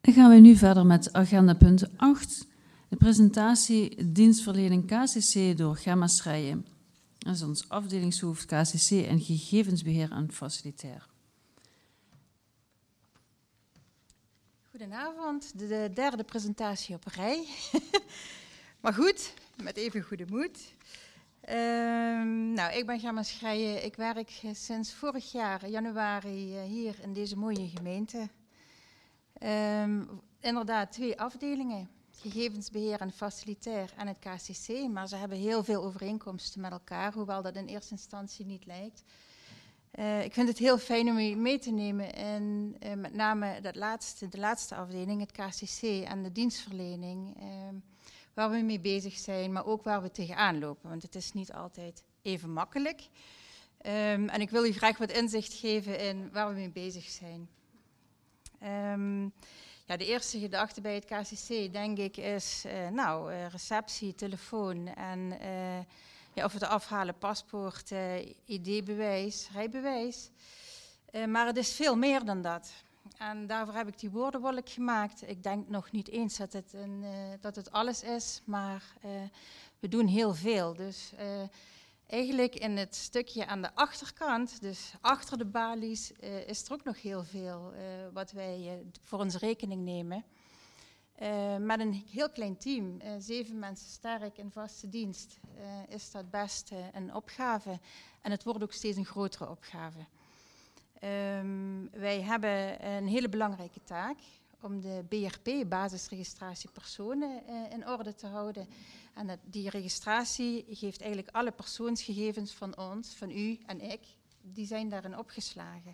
Dan gaan we nu verder met agenda punt 8. De presentatie dienstverlening KCC door Gemma Schrijen. Dat is ons afdelingshoofd KCC en gegevensbeheer en facilitair. Goedenavond, de derde presentatie op rij. Maar goed, met even goede moed. Ik ben Gemma Schrijen. Ik werk sinds vorig jaar januari hier in deze mooie gemeente. Inderdaad 2 afdelingen, gegevensbeheer en facilitair en het KCC. Maar ze hebben heel veel overeenkomsten met elkaar, hoewel dat in eerste instantie niet lijkt. Ik vind het heel fijn om u mee te nemen in met name de laatste afdeling, het KCC en de dienstverlening. Waar we mee bezig zijn, maar ook waar we tegenaan lopen. Want het is niet altijd even makkelijk. En ik wil u graag wat inzicht geven in waar we mee bezig zijn. De eerste gedachte bij het KCC, denk ik, is receptie, telefoon en of het afhalen paspoort, ID-bewijs, rijbewijs. Maar het is veel meer dan dat. En daarvoor heb ik die woordenwolk gemaakt. Ik denk nog niet eens dat het alles is, maar we doen heel veel. Dus eigenlijk in het stukje aan de achterkant, dus achter de balies, is er ook nog heel veel wat wij voor onze rekening nemen. Met een heel klein team, 7 mensen sterk in vaste dienst, is dat best een opgave. En het wordt ook steeds een grotere opgave. Wij hebben een hele belangrijke taak om de BRP, basisregistratie personen, in orde te houden. En die registratie geeft eigenlijk alle persoonsgegevens van ons, van u en ik, die zijn daarin opgeslagen.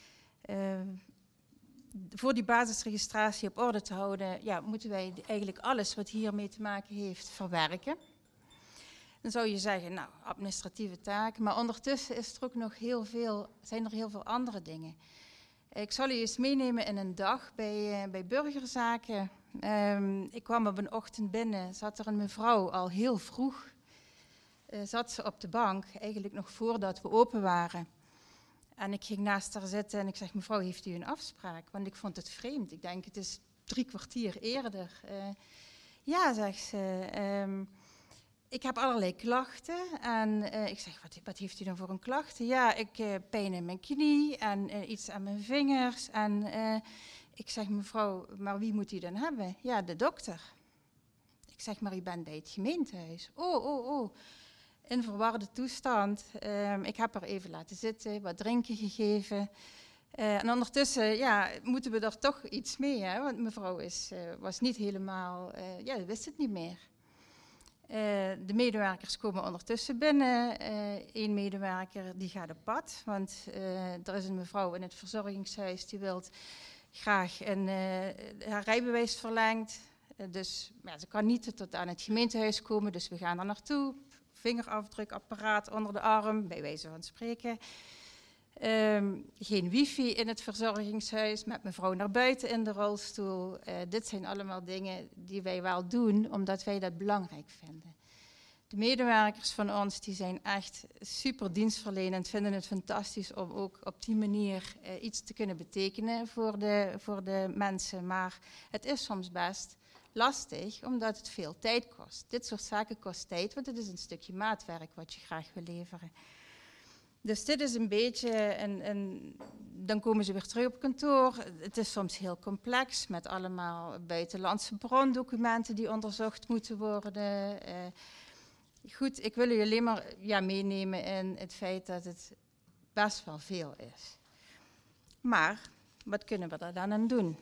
Voor die basisregistratie op orde te houden, moeten wij eigenlijk alles wat hiermee te maken heeft verwerken. Dan zou je zeggen, administratieve taken, maar ondertussen is er ook nog zijn er heel veel andere dingen. Ik zal u eens meenemen in een dag bij burgerzaken. Ik kwam op een ochtend binnen, zat er een mevrouw al heel vroeg, zat ze op de bank, eigenlijk nog voordat we open waren. En ik ging naast haar zitten en ik zeg, mevrouw, heeft u een afspraak? Want ik vond het vreemd. Ik denk, het is 3 kwartier eerder. Ja, zegt ze. Ik heb allerlei klachten. En ik zeg, wat heeft u dan voor een klachten? Ja, ik pijn in mijn knie en iets aan mijn vingers. En ik zeg, mevrouw, maar wie moet u dan hebben? Ja, de dokter. Ik zeg, maar u bent bij het gemeentehuis. Oh. In verwarde toestand. Ik heb haar even laten zitten, wat drinken gegeven. En ondertussen moeten we er toch iets mee, hè? Want mevrouw was niet helemaal, wist het niet meer. De medewerkers komen ondertussen binnen. 1 medewerker die gaat op pad, want er is een mevrouw in het verzorgingshuis die wil graag haar rijbewijs verlengd. Dus ze kan niet tot aan het gemeentehuis komen, dus we gaan er naartoe. Vingerafdrukapparaat onder de arm, bij wijze van spreken. Geen wifi in het verzorgingshuis, met mevrouw naar buiten in de rolstoel. Dit zijn allemaal dingen die wij wel doen, omdat wij dat belangrijk vinden. De medewerkers van ons die zijn echt super dienstverlenend, vinden het fantastisch om ook op die manier iets te kunnen betekenen voor de mensen. Maar het is soms best lastig, omdat het veel tijd kost. Dit soort zaken kost tijd, want het is een stukje maatwerk wat je graag wil leveren. Dus dit is een beetje, dan komen ze weer terug op kantoor. Het is soms heel complex, met allemaal buitenlandse brondocumenten die onderzocht moeten worden. Goed, ik wil u alleen maar meenemen in het feit dat het best wel veel is. Maar, wat kunnen we er dan aan doen?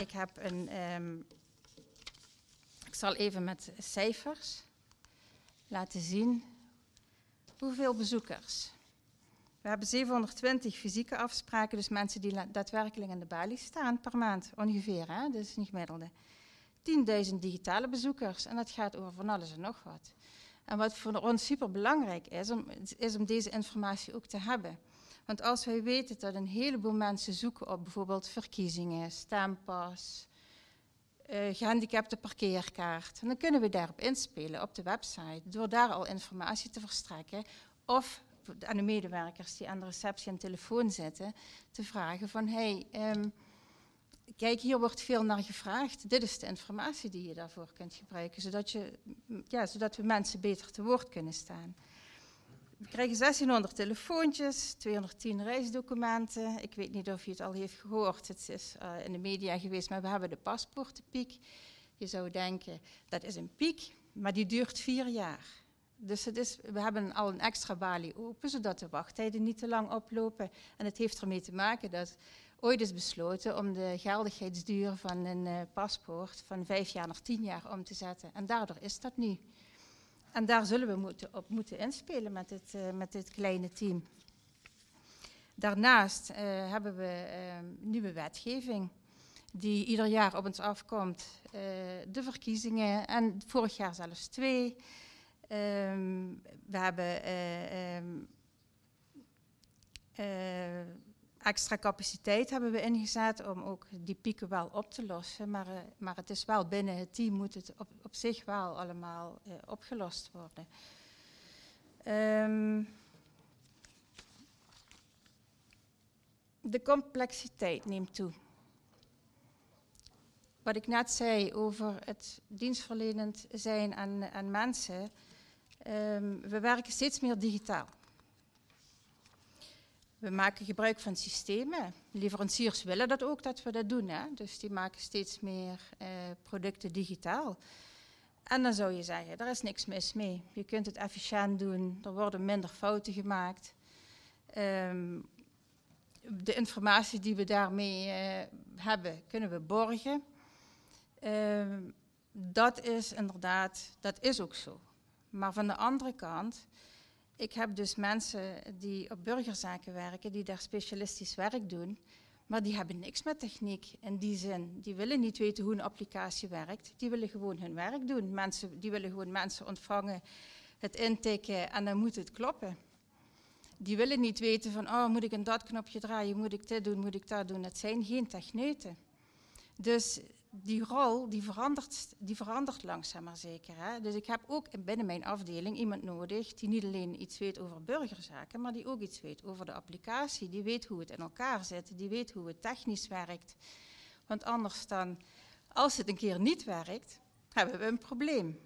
Ik zal even met cijfers laten zien hoeveel bezoekers. We hebben 720 fysieke afspraken, dus mensen die daadwerkelijk aan de balie staan per maand ongeveer, hè? Dat is niet gemiddelde. 10.000 digitale bezoekers en dat gaat over van alles en nog wat. En wat voor ons super belangrijk is om deze informatie ook te hebben. Want als wij weten dat een heleboel mensen zoeken op bijvoorbeeld verkiezingen, stempas, gehandicapte parkeerkaart, dan kunnen we daarop inspelen op de website, door daar al informatie te verstrekken of aan de medewerkers die aan de receptie en telefoon zitten, te vragen van kijk, hier wordt veel naar gevraagd. Dit is de informatie die je daarvoor kunt gebruiken, zodat we mensen beter te woord kunnen staan. We krijgen 1600 telefoontjes, 210 reisdocumenten. Ik weet niet of je het al heeft gehoord, het is in de media geweest, maar we hebben de paspoortenpiek. Je zou denken, dat is een piek, maar die duurt 4 jaar. Dus we hebben al een extra balie open, zodat de wachttijden niet te lang oplopen. En het heeft ermee te maken dat ooit is besloten om de geldigheidsduur van een paspoort van 5 jaar naar 10 jaar om te zetten. En daardoor is dat nu. En daar zullen we op moeten inspelen met dit kleine team. Daarnaast hebben we nieuwe wetgeving die ieder jaar op ons afkomt. De verkiezingen en vorig jaar zelfs 2. We hebben extra capaciteit hebben we ingezet om ook die pieken wel op te lossen. Maar het is wel binnen het team moet het op zich wel allemaal opgelost worden. De complexiteit neemt toe. Wat ik net zei over het dienstverlenend zijn aan mensen. We werken steeds meer digitaal. We maken gebruik van systemen. Leveranciers willen dat ook, dat we dat doen. Hè? Dus die maken steeds meer producten digitaal. En dan zou je zeggen, daar is niks mis mee. Je kunt het efficiënt doen, er worden minder fouten gemaakt. De informatie die we daarmee hebben, kunnen we borgen. Dat is inderdaad, dat is ook zo. Maar van de andere kant, ik heb dus mensen die op burgerzaken werken, die daar specialistisch werk doen, maar die hebben niks met techniek in die zin. Die willen niet weten hoe een applicatie werkt, die willen gewoon hun werk doen. Die willen gewoon mensen ontvangen, het intikken en dan moet het kloppen. Die willen niet weten van, oh, moet ik een dat knopje draaien, moet ik dit doen, moet ik dat doen. Het zijn geen techneuten. Dus die rol, die verandert langzaam maar zeker. Hè? Dus ik heb ook binnen mijn afdeling iemand nodig die niet alleen iets weet over burgerzaken, maar die ook iets weet over de applicatie. Die weet hoe het in elkaar zit, die weet hoe het technisch werkt. Want anders dan, als het een keer niet werkt, hebben we een probleem.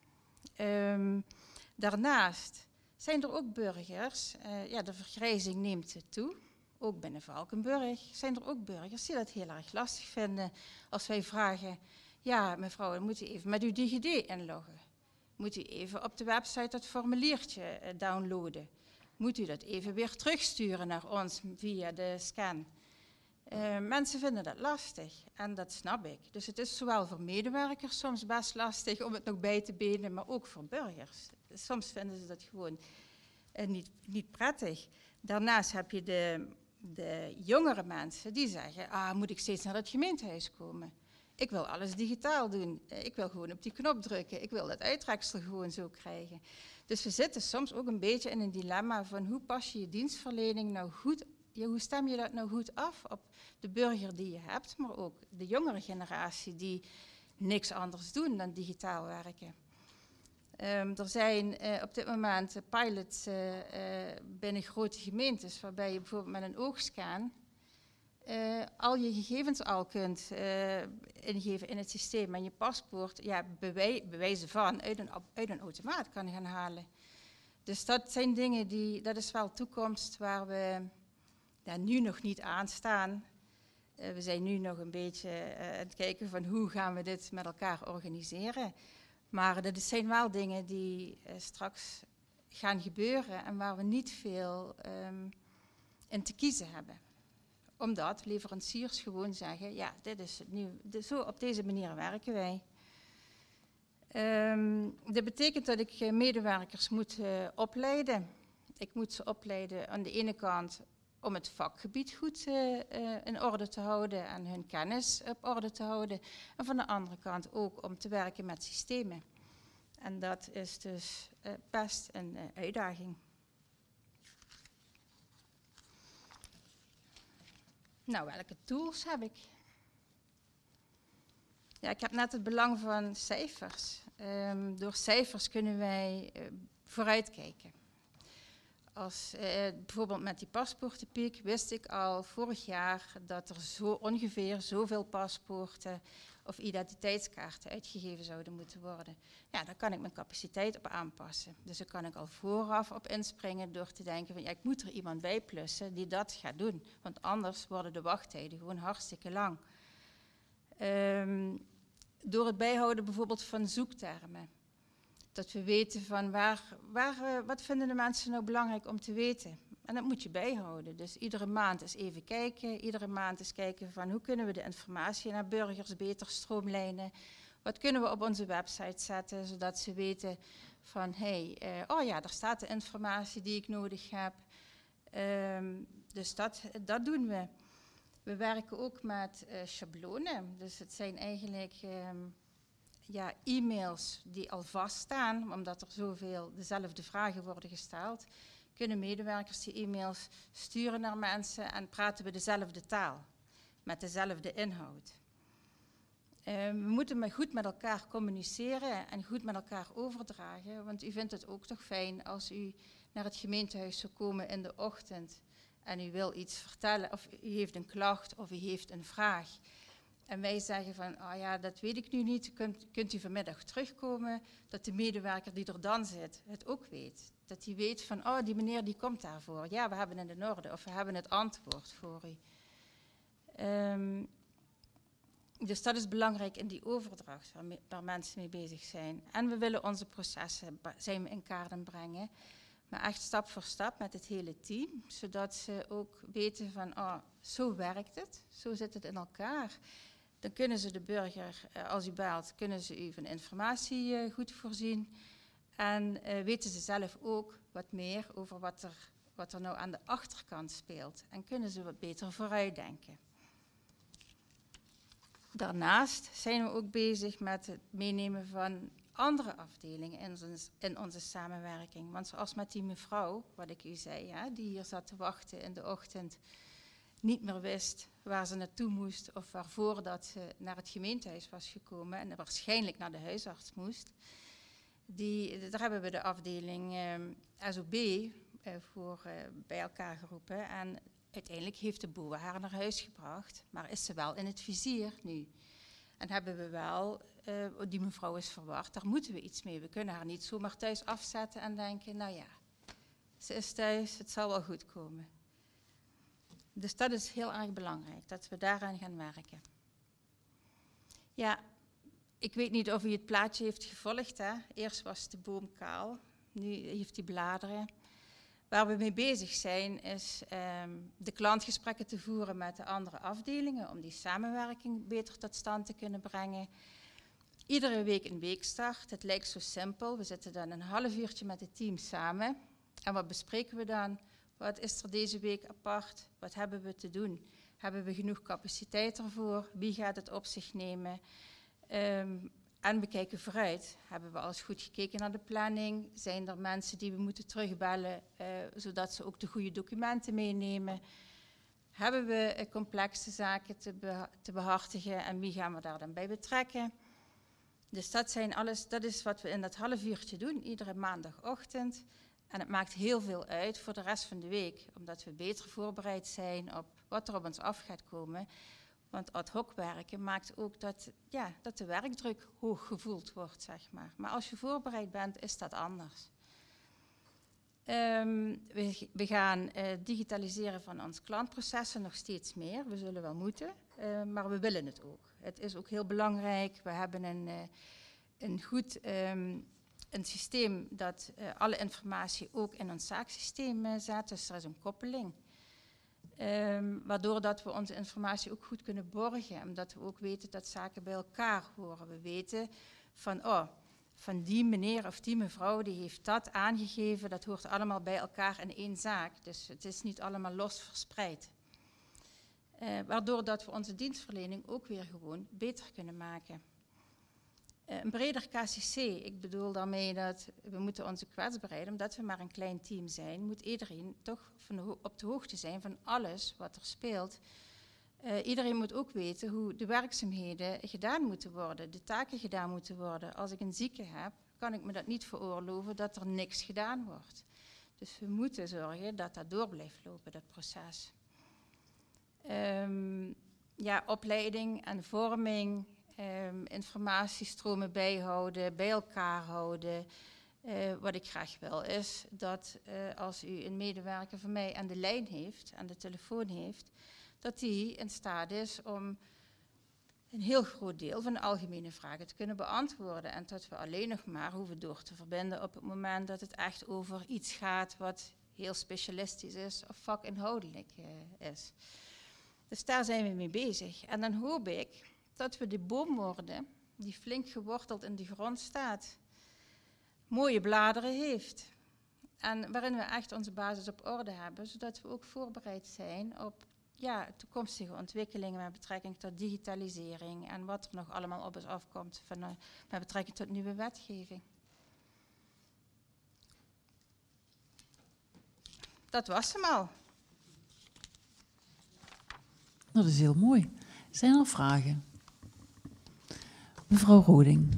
Daarnaast zijn er ook burgers, de vergrijzing neemt toe. Ook binnen Valkenburg zijn er ook burgers die dat heel erg lastig vinden als wij vragen, ja mevrouw, dan moet u even met uw DigiD inloggen. Moet u even op de website dat formuliertje downloaden. Moet u dat even weer terugsturen naar ons via de scan. Mensen vinden dat lastig en dat snap ik. Dus het is zowel voor medewerkers soms best lastig om het nog bij te benen, maar ook voor burgers. Soms vinden ze dat gewoon niet prettig. Daarnaast heb je de jongere mensen die zeggen, moet ik steeds naar het gemeentehuis komen? Ik wil alles digitaal doen. Ik wil gewoon op die knop drukken. Ik wil dat uittreksel gewoon zo krijgen. Dus we zitten soms ook een beetje in een dilemma van hoe pas je je dienstverlening nou goed, hoe stem je dat nou goed af op de burger die je hebt, maar ook de jongere generatie die niks anders doen dan digitaal werken. Er zijn op dit moment pilots binnen grote gemeentes waarbij je bijvoorbeeld met een oogscan al je gegevens al kunt ingeven in het systeem en je paspoort bewijzen van uit een automaat kan gaan halen. Dus dat zijn dingen dat is wel toekomst waar we nu nog niet aan staan. We zijn nu nog een beetje aan het kijken van hoe gaan we dit met elkaar organiseren. Maar dat zijn wel dingen die straks gaan gebeuren en waar we niet veel in te kiezen hebben. Omdat leveranciers gewoon zeggen, ja, dit is het nu, zo op deze manier werken wij. Dat betekent dat ik medewerkers moet opleiden. Ik moet ze opleiden aan de ene kant om het vakgebied goed in orde te houden en hun kennis op orde te houden. En van de andere kant ook om te werken met systemen. En dat is dus best een uitdaging. Nou, welke tools heb ik? Ja, ik heb net het belang van cijfers. Door cijfers kunnen wij vooruitkijken. Bijvoorbeeld met die paspoortenpiek wist ik al vorig jaar dat er ongeveer zoveel paspoorten of identiteitskaarten uitgegeven zouden moeten worden. Ja, daar kan ik mijn capaciteit op aanpassen. Dus daar kan ik al vooraf op inspringen door te denken van ja, ik moet er iemand bij plussen die dat gaat doen. Want anders worden de wachttijden gewoon hartstikke lang. Door het bijhouden bijvoorbeeld van zoektermen. Dat we weten van wat vinden de mensen nou belangrijk om te weten. En dat moet je bijhouden. Dus iedere maand eens even kijken. Iedere maand eens kijken van hoe kunnen we de informatie naar burgers beter stroomlijnen. Wat kunnen we op onze website zetten, zodat ze weten van oh ja, daar staat de informatie die ik nodig heb. Dus dat doen we. We werken ook met schablonen. Dus het zijn eigenlijk e-mails die al vaststaan, omdat er zoveel dezelfde vragen worden gesteld. Kunnen medewerkers die e-mails sturen naar mensen en praten we dezelfde taal, met dezelfde inhoud. We moeten goed met elkaar communiceren en goed met elkaar overdragen, want u vindt het ook toch fijn als u naar het gemeentehuis zou komen in de ochtend en u wil iets vertellen, of u heeft een klacht of u heeft een vraag. En wij zeggen van, ja, dat weet ik nu niet, kunt u vanmiddag terugkomen, dat de medewerker die er dan zit het ook weet. Dat hij weet van, die meneer die komt daarvoor. Ja, we hebben het in orde of we hebben het antwoord voor u. Dus dat is belangrijk in die overdracht waar mensen mee bezig zijn. En we willen onze processen in kaart brengen, maar echt stap voor stap met het hele team, zodat ze ook weten van, zo werkt het, zo zit het in elkaar. Dan kunnen ze de burger, als u belt, kunnen ze u van informatie goed voorzien. En weten ze zelf ook wat meer over wat er nou aan de achterkant speelt. En kunnen ze wat beter vooruitdenken. Daarnaast zijn we ook bezig met het meenemen van andere afdelingen in onze samenwerking. Want zoals met die mevrouw, wat ik u zei, die hier zat te wachten in de ochtend, niet meer wist waar ze naartoe moest of waarvoor dat ze naar het gemeentehuis was gekomen en waarschijnlijk naar de huisarts moest. Daar hebben we de afdeling SOB voor bij elkaar geroepen en uiteindelijk heeft de BOA haar naar huis gebracht, maar is ze wel in het vizier nu. En hebben we wel, die mevrouw is verward, daar moeten we iets mee. We kunnen haar niet zomaar thuis afzetten en denken, nou ja, ze is thuis, het zal wel goed komen. Dus dat is heel erg belangrijk, dat we daaraan gaan werken. Ja, ik weet niet of u het plaatje heeft gevolgd. Eerst was de boom kaal, nu heeft hij bladeren. Waar we mee bezig zijn is de klantgesprekken te voeren met de andere afdelingen om die samenwerking beter tot stand te kunnen brengen. Iedere week een weekstart, het lijkt zo simpel. We zitten dan een half uurtje met het team samen. En wat bespreken we dan? Wat is er deze week apart? Wat hebben we te doen? Hebben we genoeg capaciteit ervoor? Wie gaat het op zich nemen? En we kijken vooruit. Hebben we alles goed gekeken naar de planning? Zijn er mensen die we moeten terugbellen, zodat ze ook de goede documenten meenemen? Hebben we complexe zaken te behartigen en wie gaan we daar dan bij betrekken? Dus dat is wat we in dat half uurtje doen, iedere maandagochtend. En het maakt heel veel uit voor de rest van de week, omdat we beter voorbereid zijn op wat er op ons af gaat komen. Want ad hoc werken maakt ook dat de werkdruk hoog gevoeld wordt, zeg maar. Maar als je voorbereid bent, is dat anders. We gaan digitaliseren van ons klantprocessen nog steeds meer. We zullen wel moeten, maar we willen het ook. Het is ook heel belangrijk. We hebben een systeem dat alle informatie ook in ons zaaksysteem zet. Dus er is een koppeling. Waardoor dat we onze informatie ook goed kunnen borgen. Omdat we ook weten dat zaken bij elkaar horen. We weten van die meneer of die mevrouw die heeft dat aangegeven. Dat hoort allemaal bij elkaar in één zaak. Dus het is niet allemaal los verspreid. Waardoor dat we onze dienstverlening ook weer gewoon beter kunnen maken. Een breder KCC, ik bedoel daarmee dat we moeten onze kwetsbaarheid, omdat we maar een klein team zijn, moet iedereen toch op de hoogte zijn van alles wat er speelt. Iedereen moet ook weten hoe de werkzaamheden gedaan moeten worden, de taken gedaan moeten worden. Als ik een zieke heb, kan ik me dat niet veroorloven dat er niks gedaan wordt. Dus we moeten zorgen dat dat door blijft lopen, dat proces. Opleiding en vorming, informatiestromen bijhouden, bij elkaar houden. Wat ik graag wil is dat als u een medewerker van mij aan de lijn heeft, aan de telefoon heeft, dat die in staat is om een heel groot deel van de algemene vragen te kunnen beantwoorden. En dat we alleen nog maar hoeven door te verbinden op het moment dat het echt over iets gaat wat heel specialistisch is of vakinhoudelijk is. Dus daar zijn we mee bezig. En dan hoop ik dat we de boom worden die flink geworteld in de grond staat, mooie bladeren heeft en waarin we echt onze basis op orde hebben, zodat we ook voorbereid zijn op toekomstige ontwikkelingen met betrekking tot digitalisering en wat er nog allemaal op ons afkomt met betrekking tot nieuwe wetgeving. Dat was hem al. Dat is heel mooi. Zijn er vragen? Mevrouw Roding.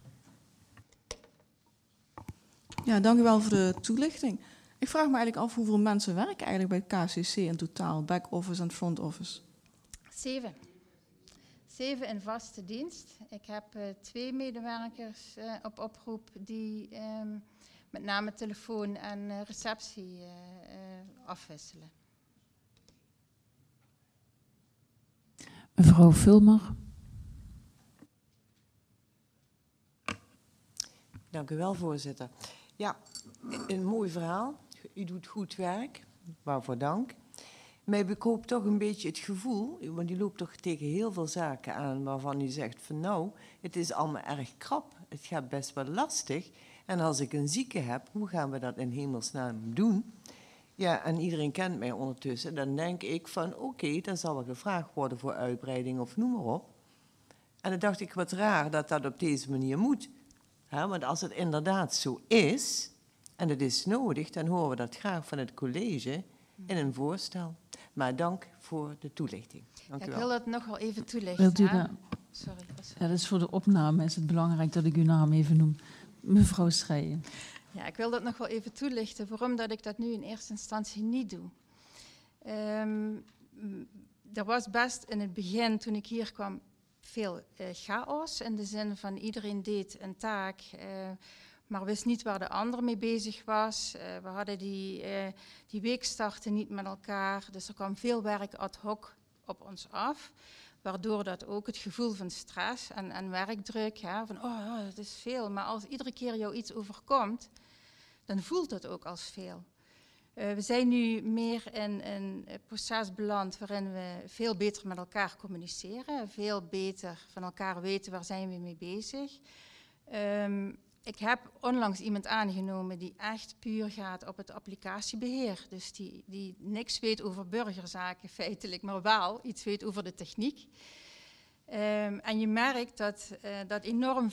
Ja, dank u wel voor de toelichting. Ik vraag me eigenlijk af hoeveel mensen werken eigenlijk bij het KCC in totaal, back-office en front-office? 7. 7 in vaste dienst. Ik heb 2 medewerkers op oproep die met name telefoon en receptie afwisselen. Mevrouw Vulmer. Dank u wel, voorzitter. Ja, een mooi verhaal. U doet goed werk, waarvoor dank. Mij bekoopt toch een beetje het gevoel, want u loopt toch tegen heel veel zaken aan waarvan u zegt van nou, het is allemaal erg krap, het gaat best wel lastig. En als ik een zieke heb, hoe gaan we dat in hemelsnaam doen? Ja, en iedereen kent mij ondertussen, dan denk ik van oké, dan zal er gevraagd worden voor uitbreiding of noem maar op. En dan dacht ik, wat raar dat dat op deze manier moet. Want als het inderdaad zo is, en het is nodig, dan horen we dat graag van het college in een voorstel. Maar dank voor de toelichting. Dank u wel. Ik wil dat nog wel even toelichten. Wilt u dat? Sorry. Ja, dat is voor de opname is het belangrijk dat ik uw naam even noem. Mevrouw Schrijen. Ja, ik wil dat nog wel even toelichten, waarom dat ik dat nu in eerste instantie niet doe. Er was best in het begin, toen ik hier kwam, veel chaos. In de zin van iedereen deed een taak, maar wist niet waar de ander mee bezig was. We hadden die weekstarten niet met elkaar, dus er kwam veel werk ad hoc op ons af. Waardoor dat ook het gevoel van stress en werkdruk, van dat is veel. Maar als iedere keer jou iets overkomt, dan voelt het ook als veel. We zijn nu meer in een proces beland waarin we veel beter met elkaar communiceren. Veel beter van elkaar weten waar zijn we mee bezig. Ik heb onlangs iemand aangenomen die echt puur gaat op het applicatiebeheer. Dus die niks weet over burgerzaken feitelijk, maar wel iets weet over de techniek. En je merkt dat enorm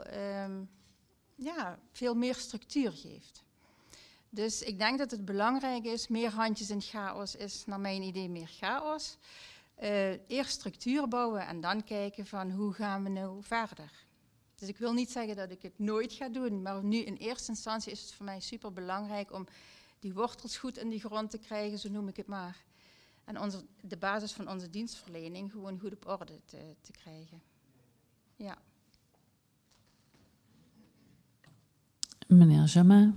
veel meer structuur geeft. Dus ik denk dat het belangrijk is, meer handjes in chaos is naar mijn idee meer chaos. Eerst structuur bouwen en dan kijken van hoe gaan we nou verder. Dus ik wil niet zeggen dat ik het nooit ga doen, maar nu in eerste instantie is het voor mij super belangrijk om die wortels goed in die grond te krijgen, zo noem ik het maar. En de basis van onze dienstverlening gewoon goed op orde te krijgen. Ja. Meneer Jamin.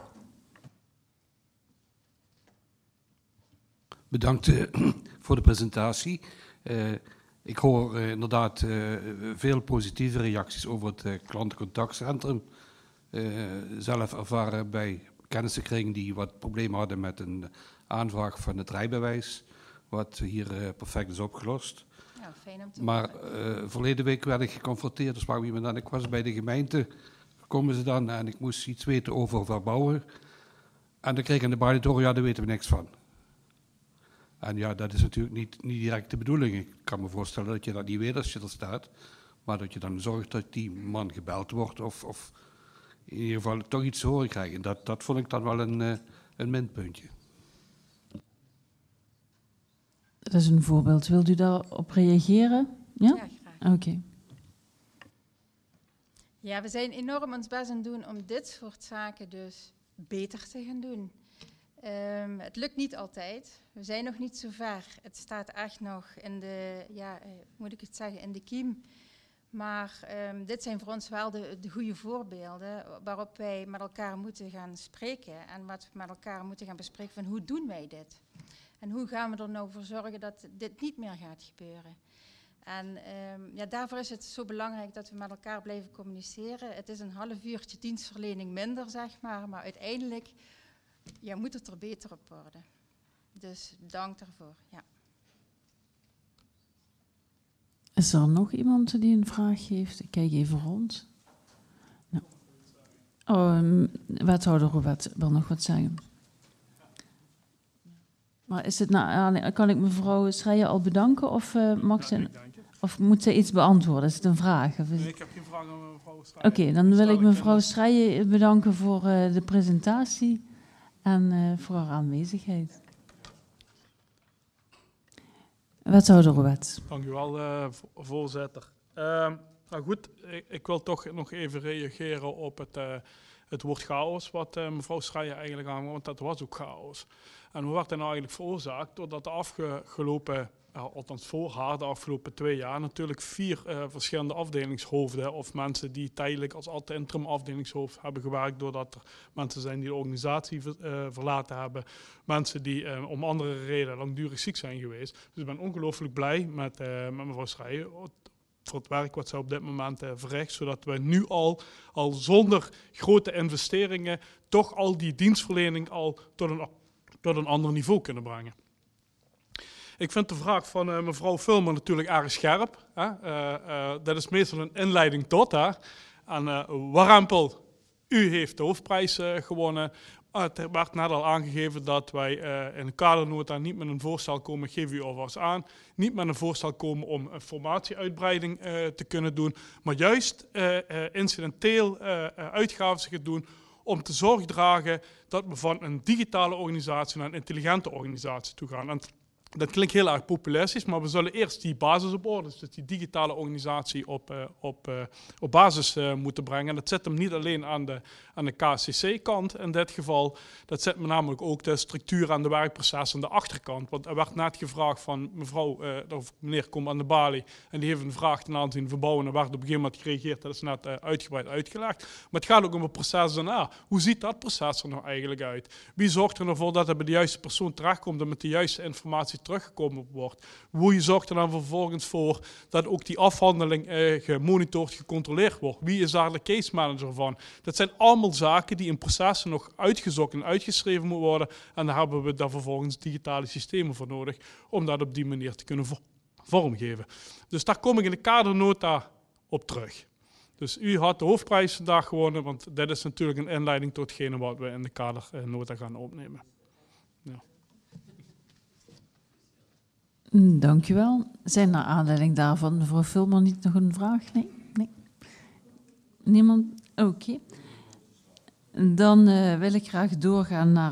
Bedankt voor de presentatie. Ik hoor inderdaad veel positieve reacties over het klantencontactcentrum. Zelf ervaren bij kennissenkringen die wat problemen hadden met een aanvraag van het rijbewijs, wat hier perfect is opgelost. Ja, fijn om te maar verleden week werd ik geconfronteerd, dus sprak iemand aan, ik was bij de gemeente, komen ze dan en ik moest iets weten over verbouwen. En dan kreeg ik aan de balie te horen, ja, daar weten we niks van. En ja, dat is natuurlijk niet direct de bedoeling. Ik kan me voorstellen dat je dat niet weet als je er staat. Maar dat je dan zorgt dat die man gebeld wordt of in ieder geval toch iets te horen krijgt. En dat vond ik dan wel een minpuntje. Dat is een voorbeeld. Wilt u daarop reageren? Ja? Ja, graag. Oké. Ja, we zijn enorm ons best aan het doen om dit soort zaken dus beter te gaan doen. Het lukt niet altijd. We zijn nog niet zo ver. Het staat echt nog in de, moet ik het zeggen, in de kiem. Maar dit zijn voor ons wel de goede voorbeelden waarop wij met elkaar moeten gaan spreken. En wat we met elkaar moeten gaan bespreken van hoe doen wij dit? En hoe gaan we er nou voor zorgen dat dit niet meer gaat gebeuren? En daarvoor is het zo belangrijk dat we met elkaar blijven communiceren. Het is een half uurtje dienstverlening minder, zeg maar uiteindelijk moet het er beter op worden. Dus dank daarvoor. Ja. Is er nog iemand die een vraag heeft? Ik kijk even rond. Nou. Wethouder Robert wil nog wat zeggen. Maar is het kan ik mevrouw Schreier al bedanken of mag ze... Of moet ze iets beantwoorden? Is het een vraag? Of Nee, ik heb geen vraag aan mevrouw Schreier. Oké, dan wil ik mevrouw Schreier bedanken voor de presentatie en voor haar aanwezigheid. Wethouder Robert. Dank u wel, voorzitter. Nou goed, ik wil toch nog even reageren op het woord chaos, wat mevrouw Schreier eigenlijk aangaf, want dat was ook chaos. En hoe werd dat nou eigenlijk veroorzaakt? Doordat de afgelopen, althans voor haar, de afgelopen 2 jaar, natuurlijk 4 verschillende afdelingshoofden of mensen die tijdelijk als interim afdelingshoofd hebben gewerkt, doordat er mensen zijn die de organisatie verlaten hebben, mensen die om andere redenen langdurig ziek zijn geweest. Dus ik ben ongelooflijk blij met mevrouw Schreier voor het werk wat zij op dit moment verricht, zodat we nu al zonder grote investeringen toch al die dienstverlening al tot een ander niveau kunnen brengen. Ik vind de vraag van mevrouw Vulmer natuurlijk erg scherp. Dat is meestal een inleiding tot. En Warempel, u heeft de hoofdprijs gewonnen. Het werd net al aangegeven dat wij in de kadernota niet met een voorstel komen, geef u alvast aan, niet met een voorstel komen om een formatieuitbreiding te kunnen doen, maar juist incidenteel uitgaven gaan doen om te zorg dragen dat we van een digitale organisatie naar een intelligente organisatie toe gaan. En dat klinkt heel erg populistisch, maar we zullen eerst die basis op orde, dus die digitale organisatie op basis moeten brengen. En dat zit hem niet alleen aan de KCC-kant in dit geval, dat zit me namelijk ook de structuur aan de werkprocessen aan de achterkant. Want er werd net gevraagd van mevrouw of meneer komt aan de balie en die heeft een vraag ten aanzien van bouwen en er werd op een gegeven moment gereageerd, dat is net uitgebreid uitgelegd. Maar het gaat ook om het proces daarna. Hoe ziet dat proces er nou eigenlijk uit? Wie zorgt er ervoor dat het bij de juiste persoon terechtkomt en met de juiste informatie teruggekomen wordt? Hoe zorgt er dan vervolgens voor dat ook die afhandeling gemonitord, gecontroleerd wordt? Wie is daar de case manager van? Dat zijn allemaal zaken die in processen nog uitgezocht en uitgeschreven moeten worden. En daar hebben we daar vervolgens digitale systemen voor nodig om dat op die manier te kunnen vormgeven. Dus daar kom ik in de kadernota op terug. Dus u had de hoofdprijs vandaag gewonnen, want dit is natuurlijk een inleiding tot hetgene wat we in de kadernota gaan opnemen. Ja. Dank u wel. Zijn naar aanleiding daarvan mevrouw Vulmer niet nog een vraag? Nee? Niemand? Oké. Dan wil ik graag doorgaan naar